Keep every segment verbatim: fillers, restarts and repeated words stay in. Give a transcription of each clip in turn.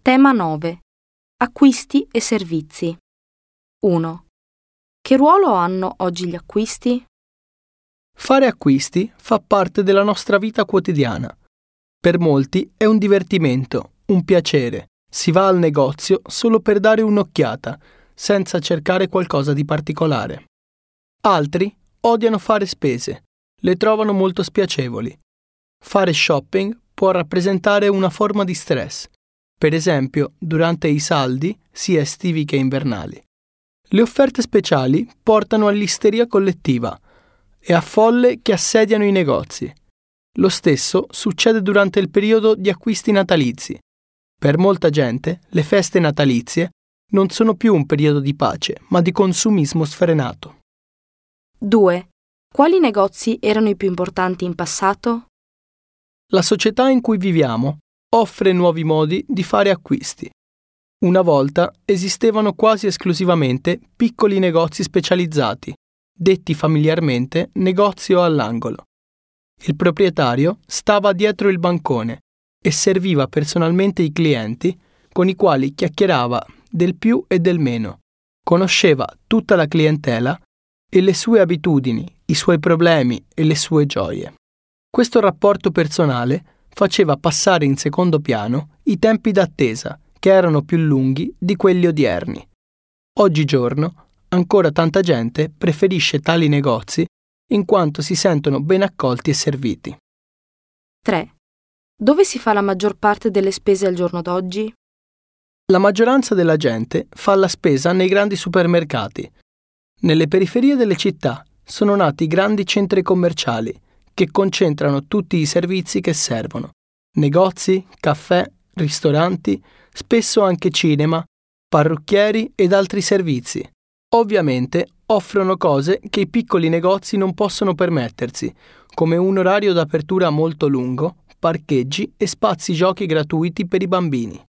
Tema nove. Acquisti e servizi. uno. Che ruolo hanno oggi gli acquisti? Fare acquisti fa parte della nostra vita quotidiana. Per molti è un divertimento, un piacere. Si va al negozio solo per dare un'occhiata, senza cercare qualcosa di particolare. Altri odiano fare spese, le trovano molto spiacevoli. Fare shopping può rappresentare una forma di stress, per esempio durante i saldi sia estivi che invernali. Le offerte speciali portano all'isteria collettiva e a folle che assediano i negozi. Lo stesso succede durante il periodo di acquisti natalizi. Per molta gente le feste natalizie non sono più un periodo di pace, ma di consumismo sfrenato. due. Quali negozi erano i più importanti in passato? La società in cui viviamo offre nuovi modi di fare acquisti. Una volta esistevano quasi esclusivamente piccoli negozi specializzati, detti familiarmente negozio all'angolo. Il proprietario stava dietro il bancone e serviva personalmente i clienti con i quali chiacchierava del più e del meno. Conosceva tutta la clientela e le sue abitudini, i suoi problemi e le sue gioie. Questo rapporto personale faceva passare in secondo piano i tempi d'attesa, che erano più lunghi di quelli odierni. Oggigiorno, ancora tanta gente preferisce tali negozi in quanto si sentono ben accolti e serviti. tre. Dove si fa la maggior parte delle spese al giorno d'oggi? La maggioranza della gente fa la spesa nei grandi supermercati. Nelle periferie delle città sono nati grandi centri commerciali che concentrano tutti i servizi che servono. Negozi, caffè, ristoranti, spesso anche cinema, parrucchieri ed altri servizi. Ovviamente offrono cose che i piccoli negozi non possono permettersi, come un orario d'apertura molto lungo, parcheggi e spazi giochi gratuiti per i bambini.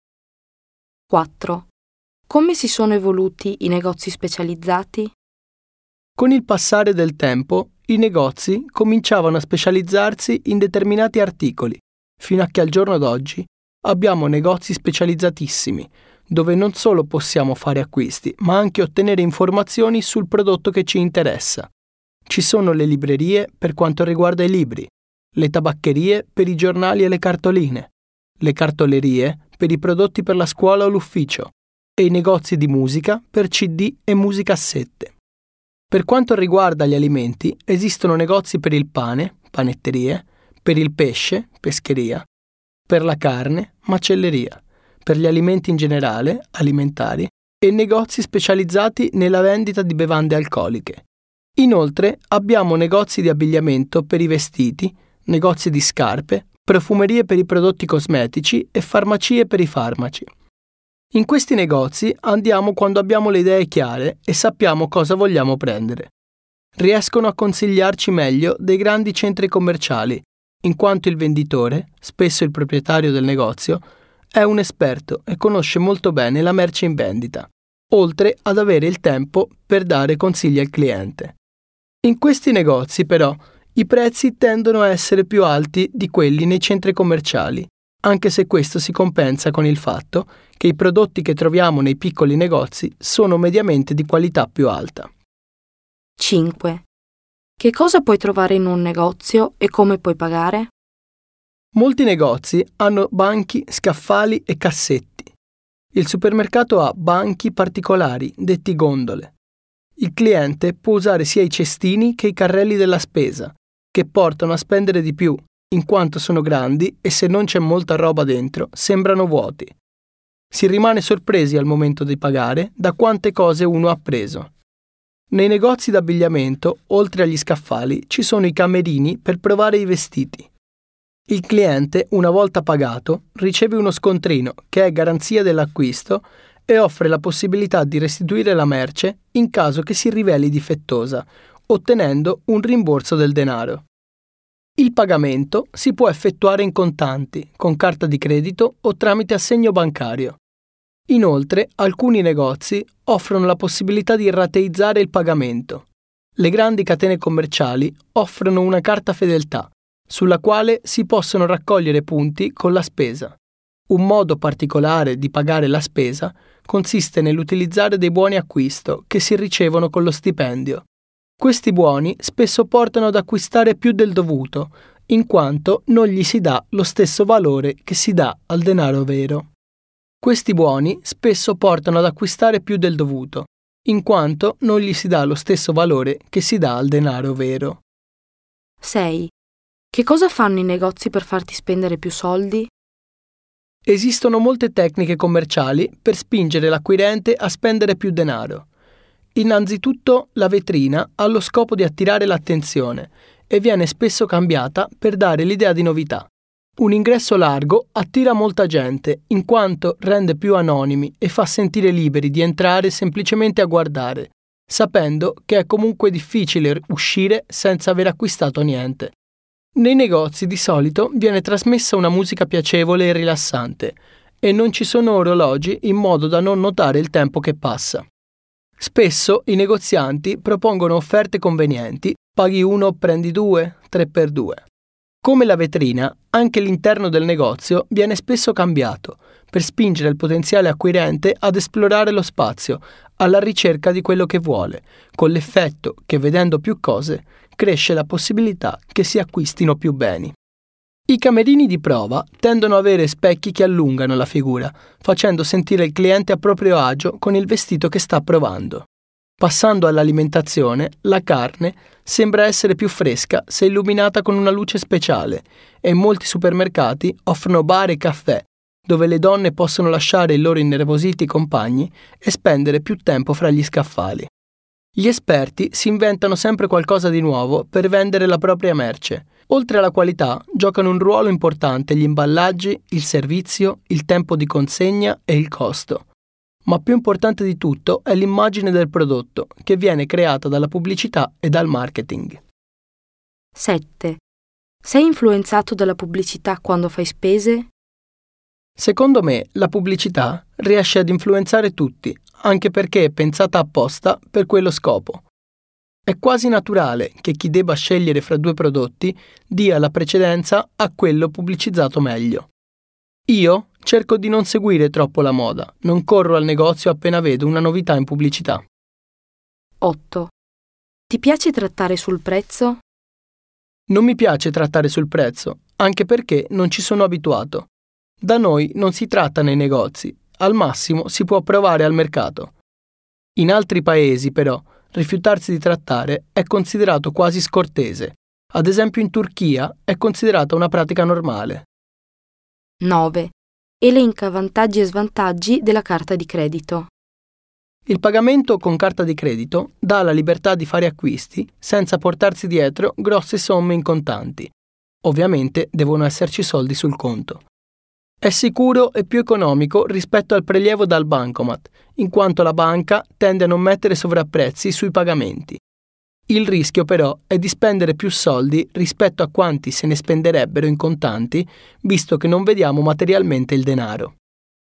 quattro. Come si sono evoluti i negozi specializzati? Con il passare del tempo, i negozi cominciavano a specializzarsi in determinati articoli, fino a che al giorno d'oggi abbiamo negozi specializzatissimi, dove non solo possiamo fare acquisti, ma anche ottenere informazioni sul prodotto che ci interessa. Ci sono le librerie per quanto riguarda i libri, le tabaccherie per i giornali e le cartoline, le cartolerie per i prodotti per la scuola o l'ufficio e i negozi di musica per C D e musicassette. Per quanto riguarda gli alimenti, esistono negozi per il pane, panetterie, per il pesce, pescheria, per la carne, macelleria, per gli alimenti in generale, alimentari, e negozi specializzati nella vendita di bevande alcoliche. Inoltre abbiamo negozi di abbigliamento per i vestiti, negozi di scarpe, profumerie per i prodotti cosmetici e farmacie per i farmaci. In questi negozi andiamo quando abbiamo le idee chiare e sappiamo cosa vogliamo prendere. Riescono a consigliarci meglio dei grandi centri commerciali, in quanto il venditore, spesso il proprietario del negozio, è un esperto e conosce molto bene la merce in vendita, oltre ad avere il tempo per dare consigli al cliente. In questi negozi, però, i prezzi tendono a essere più alti di quelli nei centri commerciali, anche se questo si compensa con il fatto che i prodotti che troviamo nei piccoli negozi sono mediamente di qualità più alta. cinque. Che cosa puoi trovare in un negozio e come puoi pagare? Molti negozi hanno banchi, scaffali e cassetti. Il supermercato ha banchi particolari, detti gondole. Il cliente può usare sia i cestini che i carrelli della spesa, che portano a spendere di più, in quanto sono grandi e se non c'è molta roba dentro, sembrano vuoti. Si rimane sorpresi al momento di pagare da quante cose uno ha preso. Nei negozi d'abbigliamento, oltre agli scaffali, ci sono i camerini per provare i vestiti. Il cliente, una volta pagato, riceve uno scontrino che è garanzia dell'acquisto e offre la possibilità di restituire la merce in caso che si riveli difettosa, ottenendo un rimborso del denaro. Il pagamento si può effettuare in contanti, con carta di credito o tramite assegno bancario. Inoltre, alcuni negozi offrono la possibilità di rateizzare il pagamento. Le grandi catene commerciali offrono una carta fedeltà, sulla quale si possono raccogliere punti con la spesa. Un modo particolare di pagare la spesa consiste nell'utilizzare dei buoni acquisto che si ricevono con lo stipendio. Questi buoni spesso portano ad acquistare più del dovuto, in quanto non gli si dà lo stesso valore che si dà al denaro vero. Questi buoni spesso portano ad acquistare più del dovuto, in quanto non gli si dà lo stesso valore che si dà al denaro vero. sei. Che cosa fanno i negozi per farti spendere più soldi? Esistono molte tecniche commerciali per spingere l'acquirente a spendere più denaro. Innanzitutto, la vetrina ha lo scopo di attirare l'attenzione e viene spesso cambiata per dare l'idea di novità. Un ingresso largo attira molta gente in quanto rende più anonimi e fa sentire liberi di entrare semplicemente a guardare, sapendo che è comunque difficile uscire senza aver acquistato niente. Nei negozi di solito viene trasmessa una musica piacevole e rilassante e non ci sono orologi in modo da non notare il tempo che passa. Spesso i negozianti propongono offerte convenienti, paghi uno, prendi due, tre per due. Come la vetrina, anche l'interno del negozio viene spesso cambiato per spingere il potenziale acquirente ad esplorare lo spazio, alla ricerca di quello che vuole, con l'effetto che vedendo più cose cresce la possibilità che si acquistino più beni. I camerini di prova tendono ad avere specchi che allungano la figura, facendo sentire il cliente a proprio agio con il vestito che sta provando. Passando all'alimentazione, la carne sembra essere più fresca se illuminata con una luce speciale e molti supermercati offrono bar e caffè, dove le donne possono lasciare i loro innervositi compagni e spendere più tempo fra gli scaffali. Gli esperti si inventano sempre qualcosa di nuovo per vendere la propria merce. Oltre alla qualità, giocano un ruolo importante gli imballaggi, il servizio, il tempo di consegna e il costo. Ma più importante di tutto è l'immagine del prodotto, che viene creata dalla pubblicità e dal marketing. sette. Sei influenzato dalla pubblicità quando fai spese? Secondo me, la pubblicità riesce ad influenzare tutti, anche perché è pensata apposta per quello scopo. È quasi naturale che chi debba scegliere fra due prodotti dia la precedenza a quello pubblicizzato meglio. Io cerco di non seguire troppo la moda, non corro al negozio appena vedo una novità in pubblicità. otto. Ti piace trattare sul prezzo? Non mi piace trattare sul prezzo, anche perché non ci sono abituato. Da noi non si tratta nei negozi, al massimo si può provare al mercato. In altri paesi, però, rifiutarsi di trattare è considerato quasi scortese. Ad esempio in Turchia è considerata una pratica normale. nove. Elenca vantaggi e svantaggi della carta di credito. Il pagamento con carta di credito dà la libertà di fare acquisti senza portarsi dietro grosse somme in contanti. Ovviamente devono esserci soldi sul conto. È sicuro e più economico rispetto al prelievo dal bancomat, in quanto la banca tende a non mettere sovrapprezzi sui pagamenti. Il rischio però è di spendere più soldi rispetto a quanti se ne spenderebbero in contanti, visto che non vediamo materialmente il denaro.